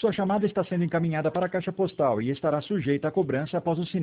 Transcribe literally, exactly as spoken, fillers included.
Sua chamada está sendo encaminhada para a caixa postal e estará sujeita a cobrança após o sinal.